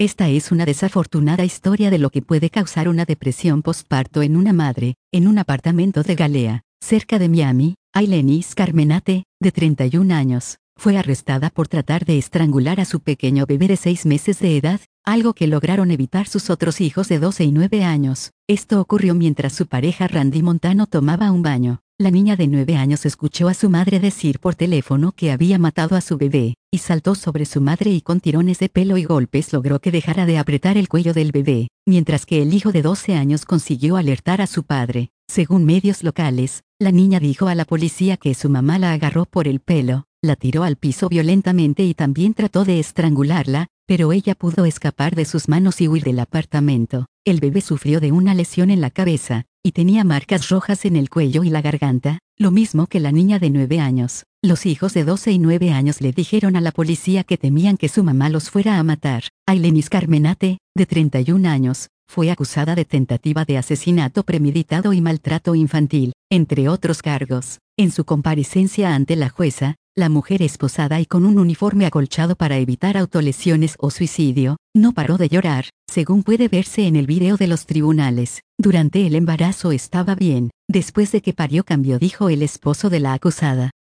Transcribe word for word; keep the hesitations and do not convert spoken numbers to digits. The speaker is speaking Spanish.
Esta es una desafortunada historia de lo que puede causar una depresión postparto en una madre. En un apartamento de Galea, cerca de Miami, Ailenis Carmenate, de treinta y un años, fue arrestada por tratar de estrangular a su pequeño bebé de seis meses de edad, algo que lograron evitar sus otros hijos de doce y nueve años. Esto ocurrió mientras su pareja Randy Montano tomaba un baño. La niña de nueve años escuchó a su madre decir por teléfono que había matado a su bebé, y saltó sobre su madre y con tirones de pelo y golpes logró que dejara de apretar el cuello del bebé, mientras que el hijo de doce años consiguió alertar a su padre. Según medios locales, la niña dijo a la policía que su mamá la agarró por el pelo, la tiró al piso violentamente y también trató de estrangularla, pero ella pudo escapar de sus manos y huir del apartamento. El bebé sufrió de una lesión en la cabeza, y tenía marcas rojas en el cuello y la garganta, lo mismo que la niña de nueve años. Los hijos de doce y nueve años le dijeron a la policía que temían que su mamá los fuera a matar. Ailenis Carmenate, de treinta y un años, fue acusada de tentativa de asesinato premeditado y maltrato infantil, entre otros cargos. En su comparecencia ante la jueza, la mujer esposada y con un uniforme acolchado para evitar autolesiones o suicidio, no paró de llorar, según puede verse en el video de los tribunales. Durante el embarazo estaba bien, después de que parió cambió, dijo el esposo de la acusada.